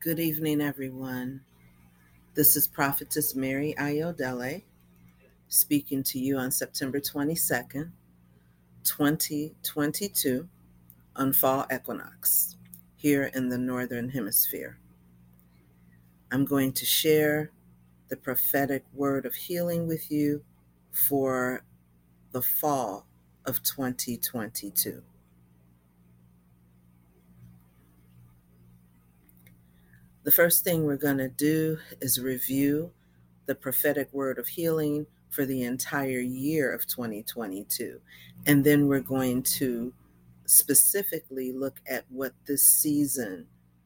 Good evening, everyone. This is Prophetess Mary Ayodele speaking to you on September 22nd, 2022, on fall equinox here in the Northern Hemisphere. I'm going to share the prophetic word of healing with you for the fall of 2022. The first thing we're going to do is review the prophetic word of healing for the entire year of 2022. And then we're going to specifically look at what this season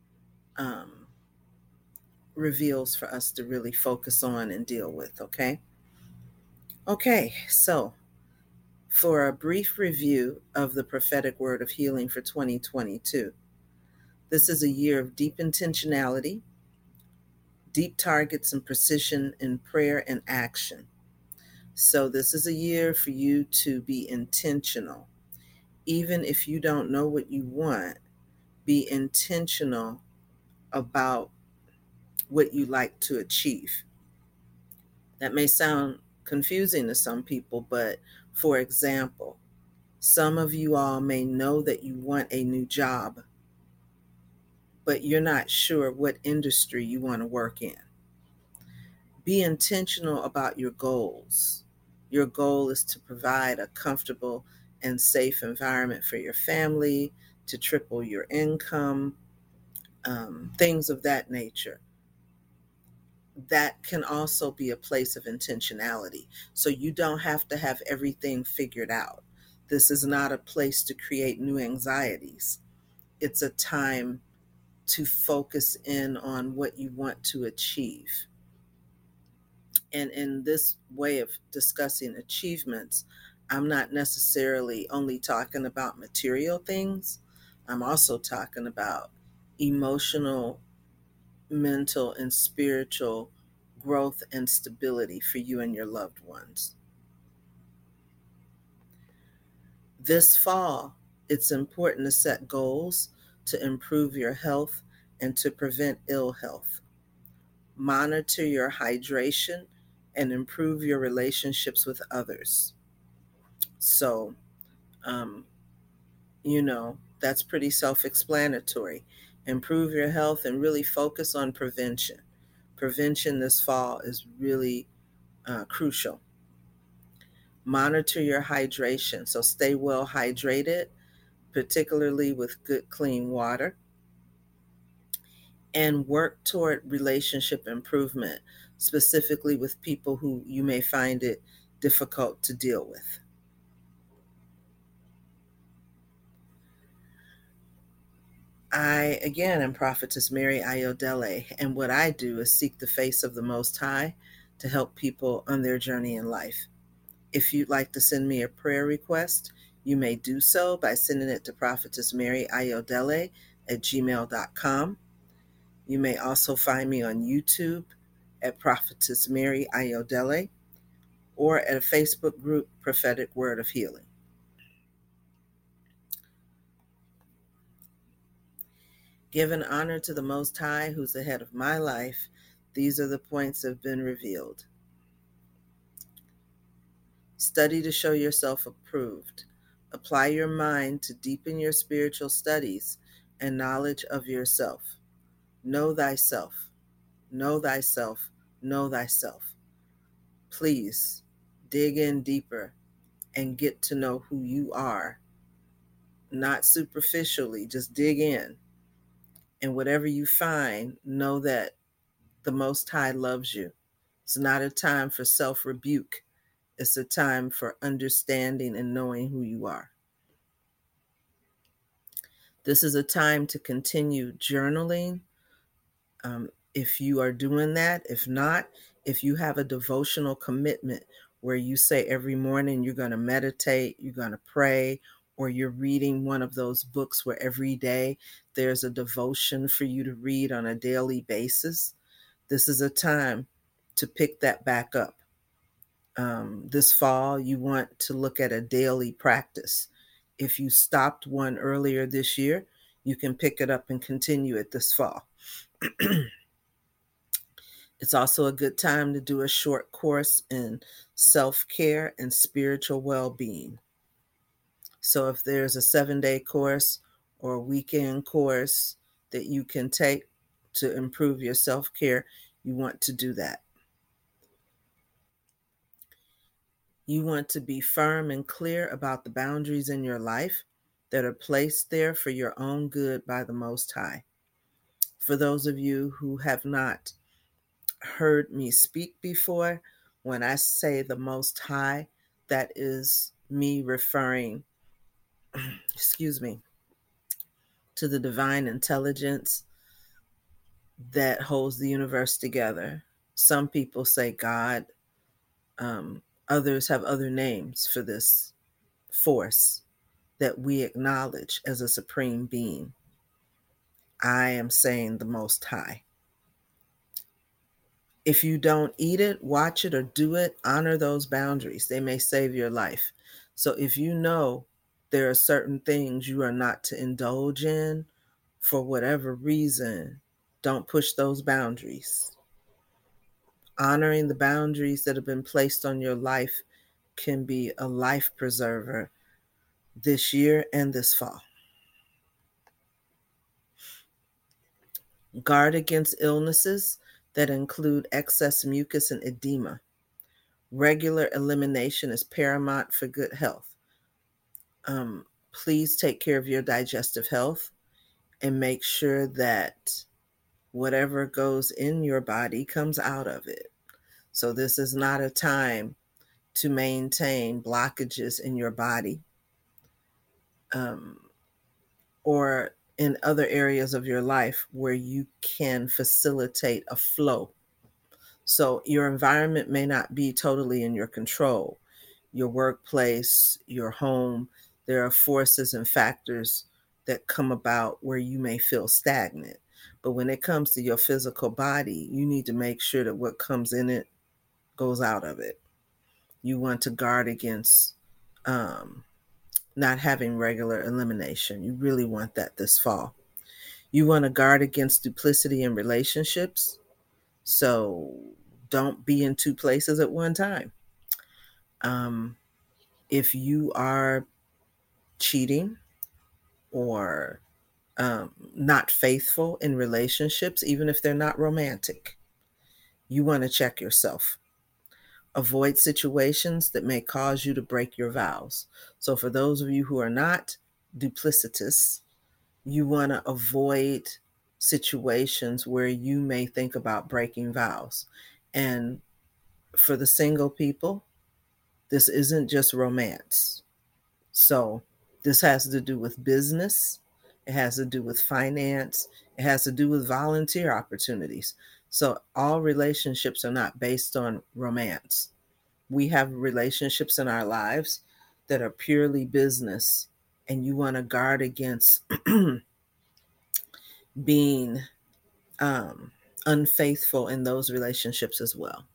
reveals for us to really focus on and deal with, okay? Okay, so for a brief review of the prophetic word of healing for 2022, this is a year of deep intentionality, deep targets, and precision in prayer and action. So, this is a year for you to be intentional. Even if you don't know what you want, be intentional about what you like to achieve. That may sound confusing to some people, but for example, some of you all may know that you want a new job, but you're not sure what industry you want to work in. Be intentional about your goals. Your goal is to provide a comfortable and safe environment for your family, to triple your income, things of that nature. That can also be a place of intentionality. So you don't have to have everything figured out. This is not a place to create new anxieties. It's a time to focus in on what you want to achieve. And in this way of discussing achievements, I'm not necessarily only talking about material things. I'm also talking about emotional, mental, and spiritual growth and stability for you and your loved ones. This fall, it's important to set goals to improve your health and to prevent ill health. Monitor your hydration and improve your relationships with others. So, um, that's pretty self explanatory. Improve your health and really focus on prevention. Prevention this fall is really crucial. Monitor your hydration. So, stay well hydrated, particularly with good, clean water. And work toward relationship improvement, specifically with people who you may find it difficult to deal with. I, again, am Prophetess Mary Ayodele, and what I do is seek the face of the Most High to help people on their journey in life. If you'd like to send me a prayer request, you may do so by sending it to prophetessmaryayodele@gmail.com. You may also find me on YouTube at Prophetess Mary Ayodele or at a Facebook group, Prophetic Word of Healing. Giving honor to the Most High, who's the head of my life, these are the points that have been revealed. Study to show yourself approved. Apply your mind to deepen your spiritual studies and knowledge of yourself. Know thyself. Know thyself. Know thyself. Please dig in deeper and get to know who you are. Not superficially, just dig in. And whatever you find, know that the Most High loves you. It's not a time for self-rebuke. It's a time for understanding and knowing who you are. This is a time to continue journaling. If you are doing that, if not, if you have a devotional commitment where you say every morning you're going to meditate, you're going to pray, or you're reading one of those books where every day there's a devotion for you to read on a daily basis, this is a time to pick that back up. This fall, you want to look at a daily practice. If you stopped one earlier this year, you can pick it up and continue it this fall. It's also a good time to do a short course in self-care and spiritual well-being. So if there's a 7-day course or a weekend course that you can take to improve your self-care, you want to do that. You want to be firm and clear about the boundaries in your life that are placed there for your own good by the Most High. For those of you who have not heard me speak before, when I say the Most High, that is me referring, excuse me, to the divine intelligence that holds the universe together. Some people say God, others have other names for this force that we acknowledge as a supreme being. I am saying the Most High. If you don't eat it, watch it, or do it, honor those boundaries. They may save your life. So if you know there are certain things you are not to indulge in for whatever reason, don't push those boundaries. Honoring the boundaries that have been placed on your life can be a life preserver this year and this fall. Guard against illnesses that include excess mucus and edema. Regular elimination is paramount for good health. Please take care of your digestive health and make sure that whatever goes in your body comes out of it. So this is not a time to maintain blockages in your body, or in other areas of your life where you can facilitate a flow. So your environment may not be totally in your control. Your workplace, your home, there are forces and factors that come about where you may feel stagnant. But when it comes to your physical body, you need to make sure that what comes in it goes out of it. You want to guard against not having regular elimination. You really want that this fall. You want to guard against duplicity in relationships. So don't be in two places at one time. If you are cheating or not faithful in relationships, even if they're not romantic, you want to check yourself. Avoid situations that may cause you to break your vows. So for those of you who are not duplicitous, you want to avoid situations where you may think about breaking vows. And for the single people, this isn't just romance. So this has to do with business. It has to do with finance. It has to do with volunteer opportunities. So all relationships are not based on romance. We have relationships in our lives that are purely business, and you want to guard against being unfaithful in those relationships as well.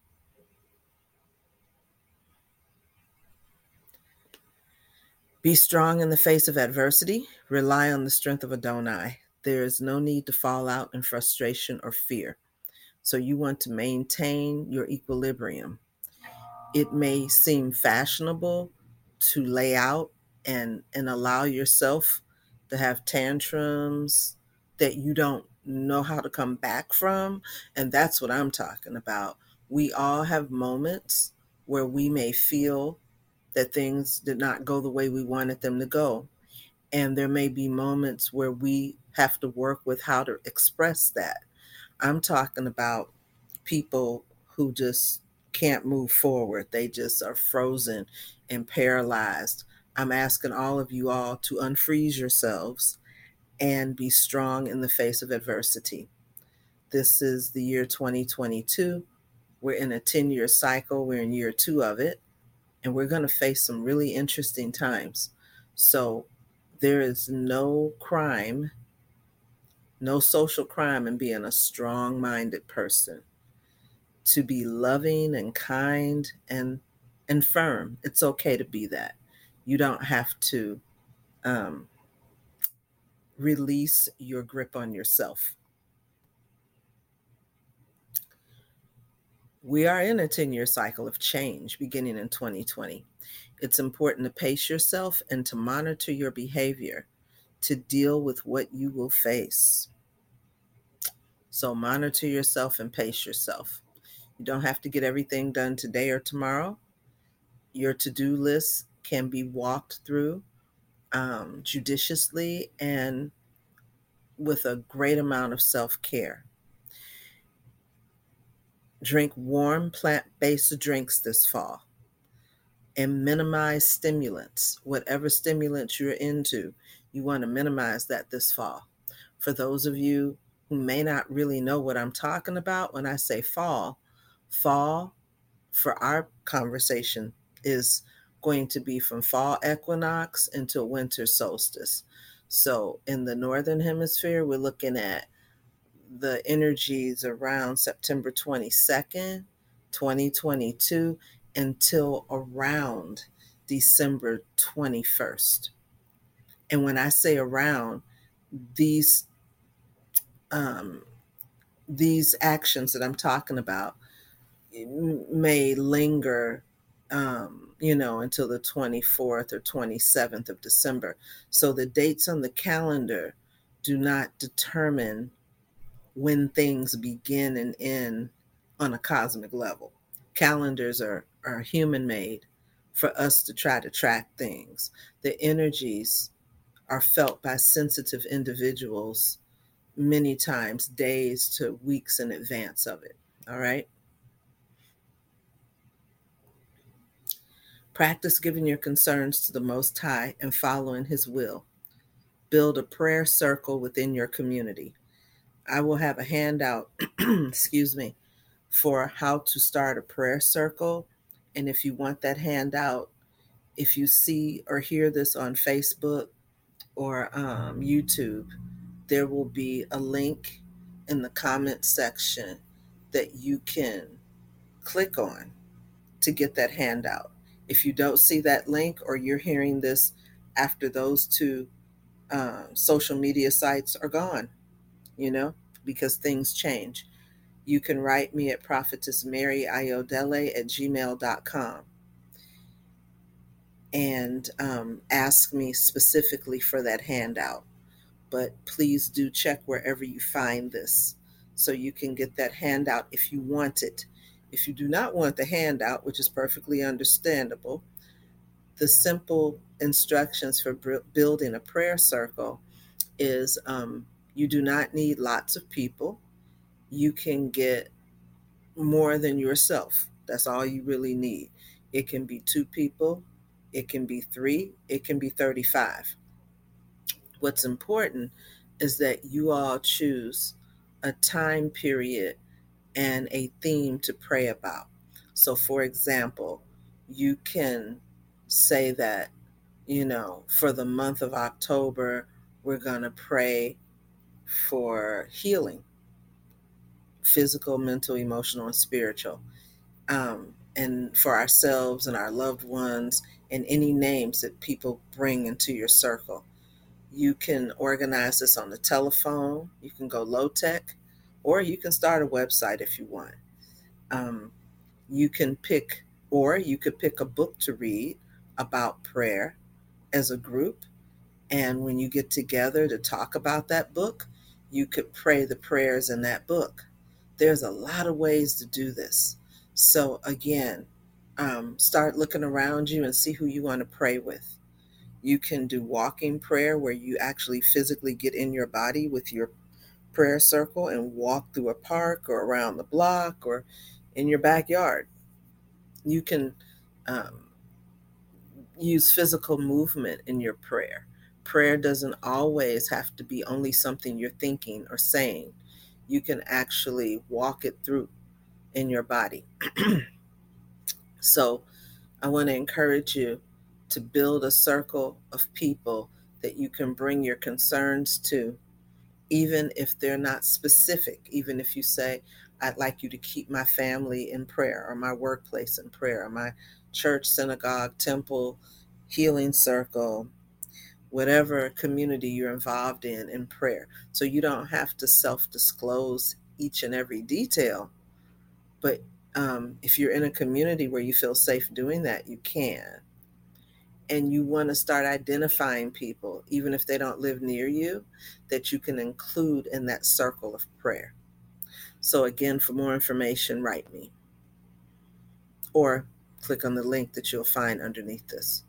Be strong in the face of adversity. Rely on the strength of Adonai. There is no need to fall out in frustration or fear. So you want to maintain your equilibrium. It may seem fashionable to lay out and allow yourself to have tantrums that you don't know how to come back from. And that's what I'm talking about. We all have moments where we may feel that things did not go the way we wanted them to go. And there may be moments where we have to work with how to express that. I'm talking about people who just can't move forward. They just are frozen and paralyzed. I'm asking all of you all to unfreeze yourselves and be strong in the face of adversity. This is the year 2022. We're in a 10-year cycle. We're in year 2 of it, and we're going to face some really interesting times. So there is no crime, no social crime in being a strong-minded person. To be loving and kind and firm. It's okay to be that. You don't have to release your grip on yourself. We are in a 10-year cycle of change beginning in 2020. It's important to pace yourself and to monitor your behavior to deal with what you will face. So monitor yourself and pace yourself. You don't have to get everything done today or tomorrow. Your to-do list can be walked through judiciously and with a great amount of self-care. Drink warm plant-based drinks this fall and minimize stimulants. Whatever stimulants you're into, you want to minimize that this fall. For those of you who may not really know what I'm talking about when I say fall, fall for our conversation is going to be from fall equinox until winter solstice. So in the northern hemisphere, we're looking at the energies around September 22nd, 2022 until around December 21st. And when I say around, these um, these actions that I'm talking about may linger, until the 24th or 27th of December. So the dates on the calendar do not determine when things begin and end on a cosmic level. Calendars are human made for us to try to track things. The energies are felt by sensitive individuals many times days to weeks in advance of it. All right. Practice giving your concerns to the Most High and following His will. Build a prayer circle within your community. I will have a handout, excuse me, for how to start a prayer circle. And if you want that handout, if you see or hear this on Facebook or YouTube, there will be a link in the comment section that you can click on to get that handout. If you don't see that link or you're hearing this after those two social media sites are gone, because things change, you can write me at prophetessmaryayodele@gmail.com and ask me specifically for that handout. But please do check wherever you find this so you can get that handout if you want it. If you do not want the handout, which is perfectly understandable, the simple instructions for building a prayer circle is you do not need lots of people. You can get more than yourself. That's all you really need. It can be 2 people, it can be 3, it can be 35. What's important is that you all choose a time period and a theme to pray about. So, for example, you can say that, for the month of October, we're going to pray for healing, physical, mental, emotional, and spiritual, and for ourselves and our loved ones and any names that people bring into your circle. You can organize this on the telephone. You can go low tech, or you can start a website if you want. Um, you can pick, or you could pick a book to read about prayer as a group. And when you get together to talk about that book, you could pray the prayers in that book. There's a lot of ways to do this. So, again, start looking around you and see who you want to pray with. You can do walking prayer where you actually physically get in your body with your prayer circle and walk through a park or around the block or in your backyard. You can um, use physical movement in your prayer. Prayer doesn't always have to be only something you're thinking or saying. You can actually walk it through in your body. So I want to encourage you to build a circle of people that you can bring your concerns to, even if they're not specific. Even if you say, I'd like you to keep my family in prayer, or my workplace in prayer, or my church, synagogue, temple, healing circle, whatever community you're involved in prayer. So you don't have to self-disclose each and every detail, but If you're in a community where you feel safe doing that, you can. And you want to start identifying people, even if they don't live near you, that you can include in that circle of prayer. So again, for more information, write me or click on the link that you'll find underneath this.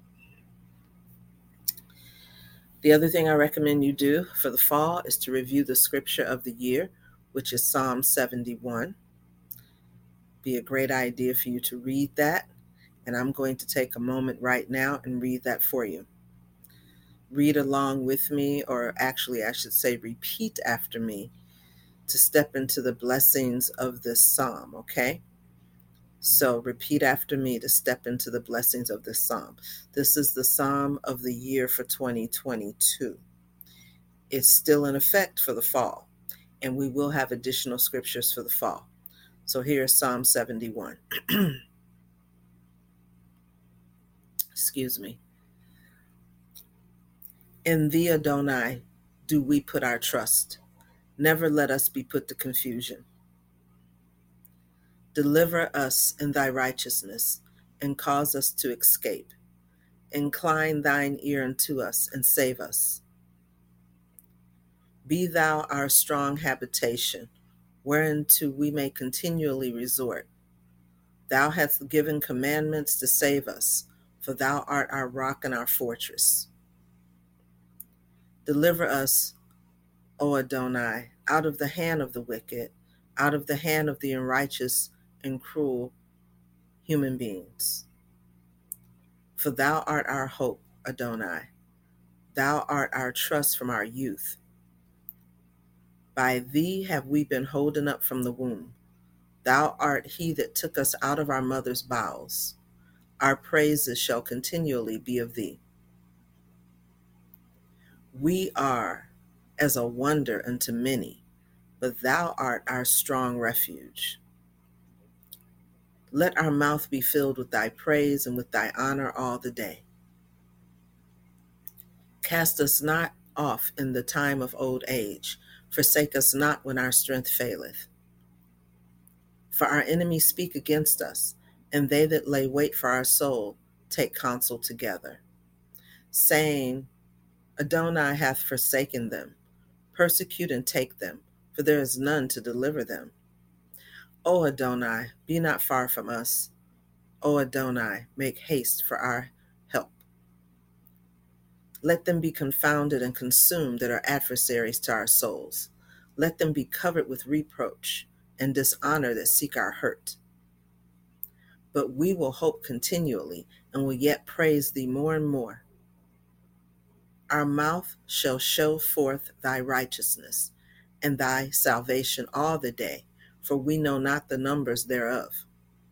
The other thing I recommend you do for the fall is to review the scripture of the year, which is Psalm 71. Be a great idea for you to read that. And I'm going to take a moment right now and read that for you. Read along with me, or actually, I should say, repeat after me to step into the blessings of this psalm, okay? So repeat after me to step into the blessings of this psalm. This is the psalm of the year for 2022. It's still in effect for the fall, and we will have additional scriptures for the fall. So here's Psalm 71. Excuse me. In thee, Adonai, do we put our trust. Never let us be put to confusion. Deliver us in thy righteousness, and cause us to escape. Incline thine ear unto us, and save us. Be thou our strong habitation, whereunto we may continually resort. Thou hast given commandments to save us, for thou art our rock and our fortress. Deliver us, O Adonai, out of the hand of the wicked, out of the hand of the unrighteous and cruel human beings. For thou art our hope, Adonai. Thou art our trust from our youth. By thee have we been holden up from the womb. Thou art he that took us out of our mother's bowels. Our praises shall continually be of thee. We are as a wonder unto many, but thou art our strong refuge. Let our mouth be filled with thy praise and with thy honor all the day. Cast us not off in the time of old age. Forsake us not when our strength faileth. For our enemies speak against us, and they that lay wait for our soul take counsel together, saying, Adonai hath forsaken them. Persecute and take them, for there is none to deliver them. O Adonai, be not far from us. O Adonai, make haste for our help. Let them be confounded and consumed that are adversaries to our souls. Let them be covered with reproach and dishonor that seek our hurt. But we will hope continually and will yet praise thee more and more. Our mouth shall show forth thy righteousness and thy salvation all the day, for we know not the numbers thereof.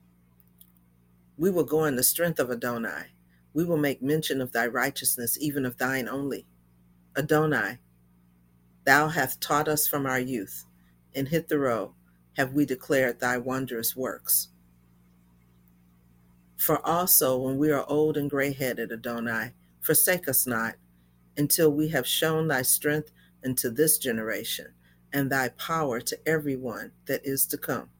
We will go in the strength of Adonai. We will make mention of thy righteousness, even of thine only. Adonai, thou hast taught us from our youth. In hitherto have we declared thy wondrous works. For also when we are old and gray-headed, Adonai, forsake us not, until we have shown thy strength unto this generation, and thy power to every one that is to come.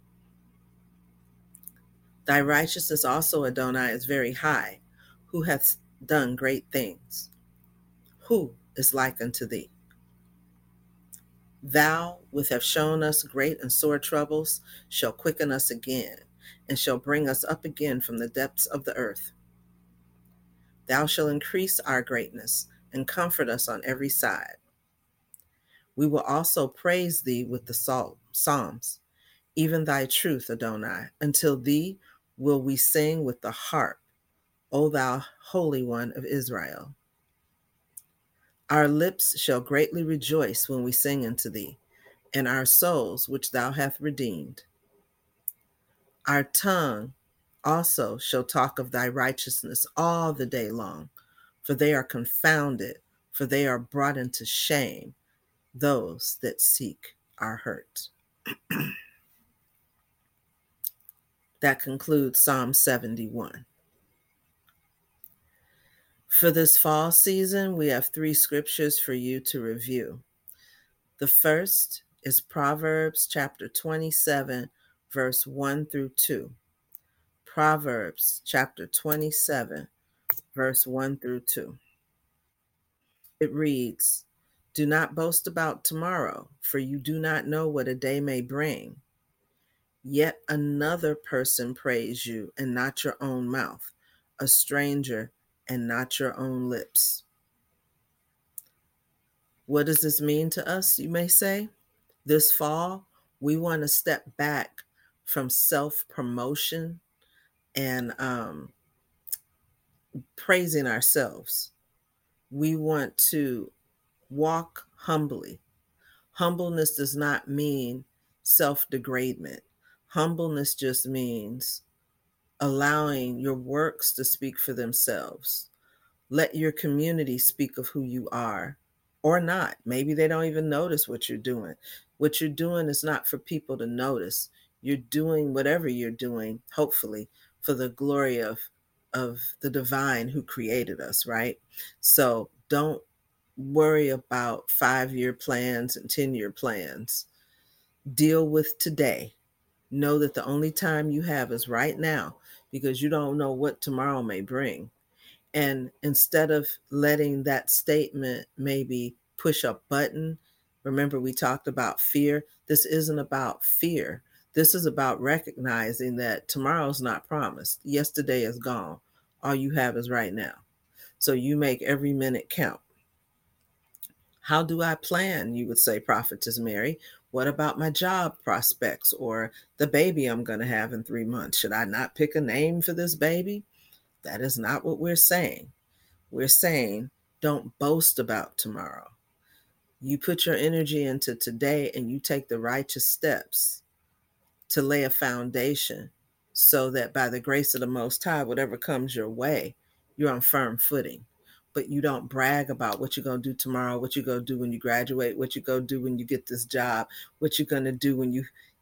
Thy righteousness also, Adonai, is very high, who hath done great things. Who is like unto thee? Thou, which have shown us great and sore troubles, shall quicken us again, and shall bring us up again from the depths of the earth. Thou shalt increase our greatness, and comfort us on every side. We will also praise thee with the psalms, even thy truth, Adonai. Until thee will we sing with the harp, O thou Holy One of Israel. Our lips shall greatly rejoice when we sing unto thee, and our souls which thou hast redeemed. Our tongue also shall talk of thy righteousness all the day long, for they are confounded, for they are brought into shame, those that seek our hurt. That concludes Psalm 71. For this fall season, we have 3 scriptures for you to review. The first is Proverbs chapter 27, verse 1 through 2. Proverbs chapter 27, verse 1 through 2. It reads, "Do not boast about tomorrow, for you do not know what a day may bring. Yet another person praise you, and not your own mouth, a stranger, and not your own lips." What does this mean to us, you may say? This fall, we want to step back from self-promotion and praising ourselves. We want to walk humbly. Humbleness does not mean self-degradement. Humbleness just means allowing your works to speak for themselves. Let your community speak of who you are or not. Maybe they don't even notice what you're doing. What you're doing is not for people to notice. You're doing whatever you're doing, hopefully, for the glory of the divine who created us, right? So don't worry about 5-year plans and 10-year plans. Deal with today. Know that the only time you have is right now, because you don't know what tomorrow may bring. And instead of letting that statement maybe push a button, remember we talked about fear. This isn't about fear. This is about recognizing that tomorrow's not promised. Yesterday is gone. All you have is right now. So you make every minute count. How do I plan? You would say, Prophetess Mary. What about my job prospects or the baby I'm going to have in 3 months? Should I not pick a name for this baby? That is not what we're saying. We're saying, don't boast about tomorrow. You put your energy into today and you take the righteous steps to lay a foundation so that by the grace of the Most High, whatever comes your way, you're on firm footing. But you don't brag about what you're going to do tomorrow, what you're going to do when you graduate, what you're going to do when you get this job, what you're going to do when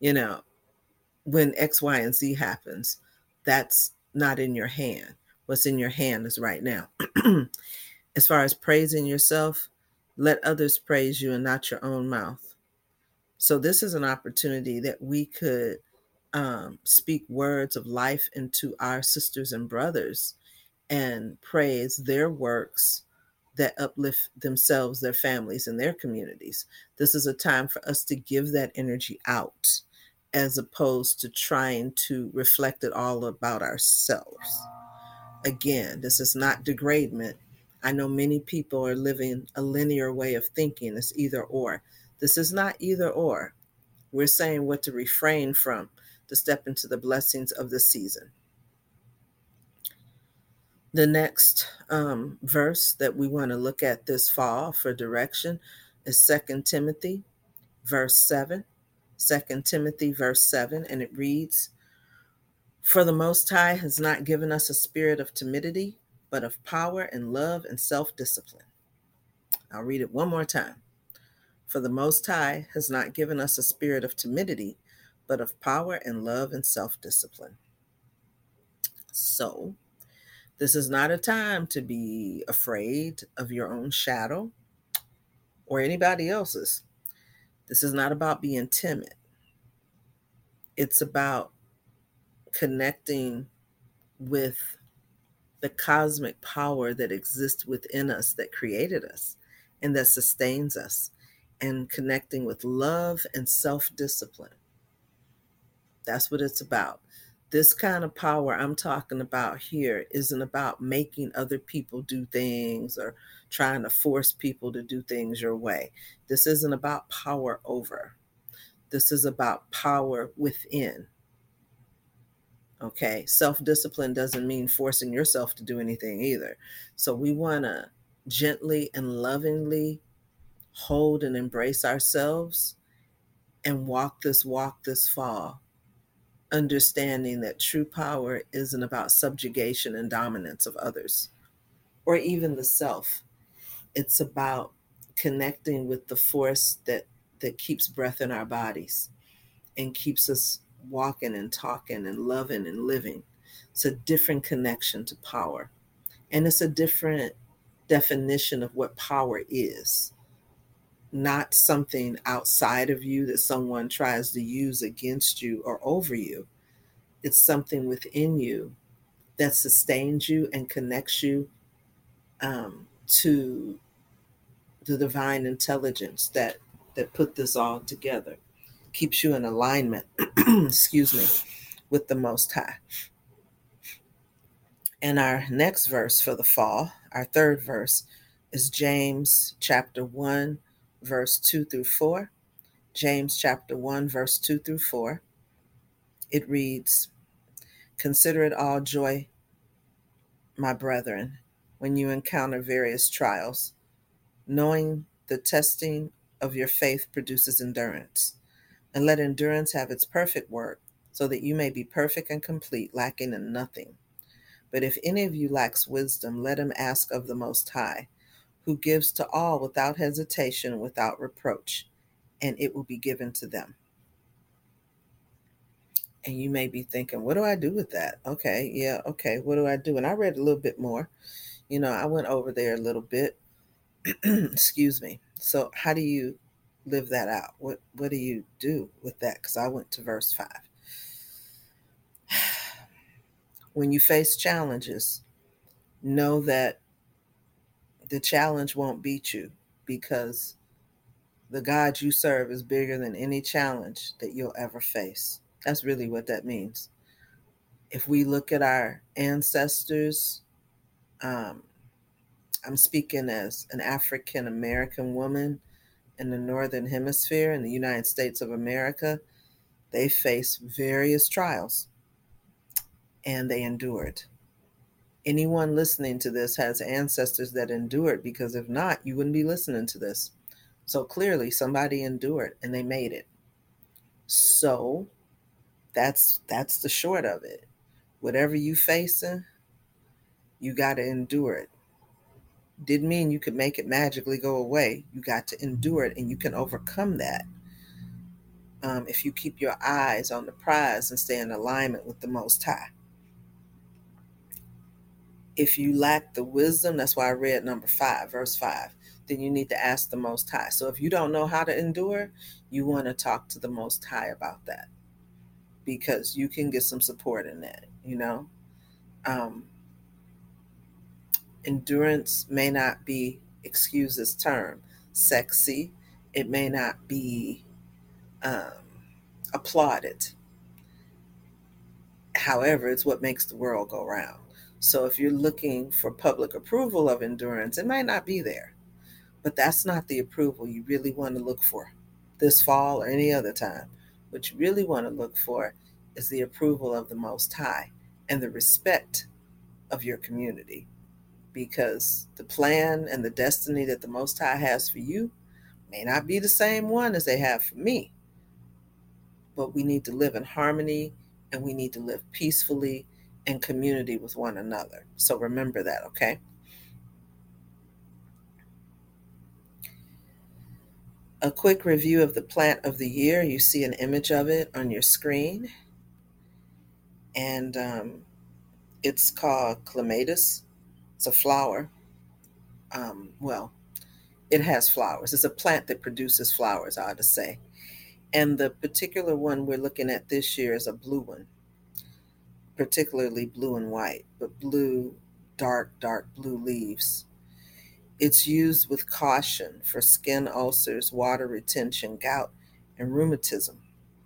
when X, Y, and Z happens. That's not in your hand. What's in your hand is right now. As far as praising yourself, let others praise you and not your own mouth. So this is an opportunity that we could speak words of life into our sisters and brothers and praise their works that uplift themselves, their families, and their communities. This is a time for us to give that energy out as opposed to trying to reflect it all about ourselves. Again, this is not degradement. I know many people are living a linear way of thinking. It's either or. This is not either or. We're saying what to refrain from to step into the blessings of the season. The next verse that we want to look at this fall for direction is 2 Timothy verse 7. 2 Timothy verse 7, and it reads, "For the Most High has not given us a spirit of timidity, but of power and love and self-discipline." I'll read it one more time. "For the Most High has not given us a spirit of timidity, but of power and love and self-discipline." So, this is not a time to be afraid of your own shadow or anybody else's. This is not about being timid. It's about connecting with the cosmic power that exists within us, that created us and that sustains us, and connecting with love and self-discipline. That's what it's about. This kind of power I'm talking about here isn't about making other people do things or trying to force people to do things your way. This isn't about power over. This is about power within. Okay, self-discipline doesn't mean forcing yourself to do anything either. So we want to gently and lovingly hold and embrace ourselves and walk this fall, understanding that true power isn't about subjugation and dominance of others or even the self. It's about connecting with the force that keeps breath in our bodies and keeps us walking and talking and loving and living. It's a different connection to power. And it's a different definition of what power is. not something outside of you that someone tries to use against you or over you. It's something within you that sustains you and connects you to the divine intelligence that put this all together, keeps you in alignment, excuse me, with the Most High. And our next verse for the fall, our third verse, is James chapter 1, verse 2 through 4. James chapter 1, verse 2 through 4. It reads, "Consider it all joy, my brethren, when you encounter various trials, knowing the testing of your faith produces endurance. And let endurance have its perfect work, so that you may be perfect and complete, lacking in nothing. But if any of you lacks wisdom, let him ask of the Most High, who gives to all without hesitation and without reproach, and it will be given to them." And you may be thinking, what do I do with that? Okay, yeah, okay, what do I do? And I read a little bit more. I went over there a little bit. Excuse me. So how do you live that out? What do you do with that? Because I went to verse 5. When you face challenges, know that the challenge won't beat you, because the God you serve is bigger than any challenge that you'll ever face. That's really what that means. If we look at our ancestors, um, I'm speaking as an African American woman in the Northern Hemisphere in the United States of America. They faced various trials and they endured. Anyone listening to this has ancestors that endured, because if not, you wouldn't be listening to this. So clearly somebody endured and they made it. So that's the short of it. Whatever you facing, you got to endure it. Didn't mean you could make it magically go away. You got to endure it, and you can overcome that if you keep your eyes on the prize and stay in alignment with the Most High. If you lack the wisdom, that's why I read number 5, verse 5, then you need to ask the Most High. So if you don't know how to endure, you want to talk to the Most High about that, because you can get some support in that. Um, endurance may not be, excuse this term, sexy. It may not be um, applauded. However, it's what makes the world go round. So if you're looking for public approval of endurance, it might not be there. But that's not the approval you really want to look for this fall or any other time. What you really want to look for is the approval of the Most High and the respect of your community, because the plan and the destiny that the Most High has for you may not be the same one as they have for me. But we need to live in harmony, and we need to live peacefully in community with one another. So remember that, okay? A quick review of the plant of the year. You see an image of it on your screen, and it's called clematis. It's a flower. Well, it has flowers. It's a plant that produces flowers, I ought to say. And the particular one we're looking at this year is a blue one, particularly blue and white, but blue, dark blue leaves. It's used with caution for skin ulcers, water retention, gout, and rheumatism.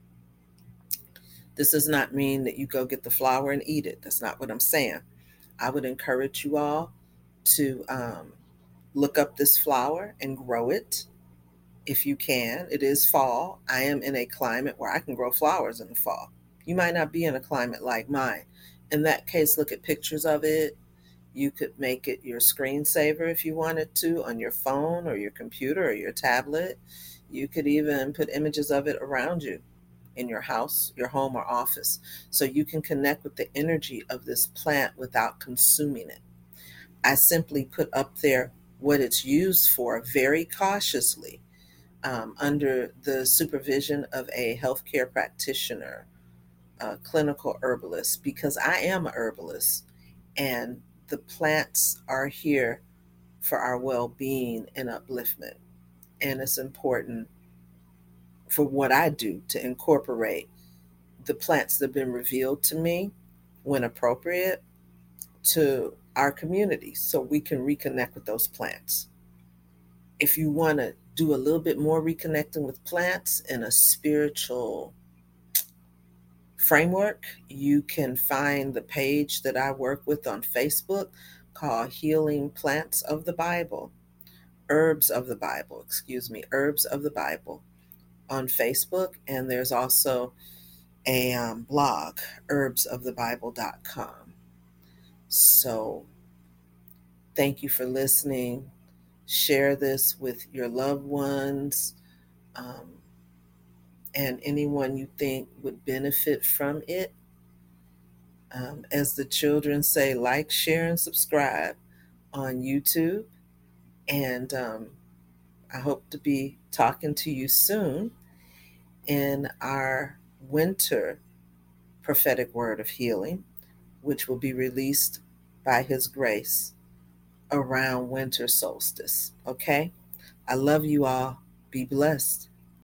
This does not mean that you go get the flower and eat it. That's not what I'm saying. I would encourage you all to look up this flower and grow it if you can. It is fall. I am in a climate where I can grow flowers in the fall. You might not be in a climate like mine. In that case, look at pictures of it. You could make it your screensaver if you wanted to on your phone or your computer or your tablet. You could even put images of it around you in your house, your home, or office, so you can connect with the energy of this plant without consuming it. I simply put up there what it's used for very cautiously, under the supervision of a healthcare practitioner, a clinical herbalist, because I am a herbalist, and the plants are here for our well-being and upliftment. And it's important for what I do to incorporate the plants that have been revealed to me when appropriate to our community so we can reconnect with those plants. If you want to do a little bit more reconnecting with plants in a spiritual framework, you can find the page that I work with on Facebook called Healing Plants of the Bible, Herbs of the Bible, Herbs of the Bible on Facebook. And there's also a blog, herbsofthebible.com. So thank you for listening. Share this with your loved ones, and anyone you think would benefit from it. As the children say, like, share, and subscribe on YouTube. And I hope to be talking to you soon in our winter prophetic word of healing, which will be released by His grace around winter solstice. Okay? I love you all. Be blessed.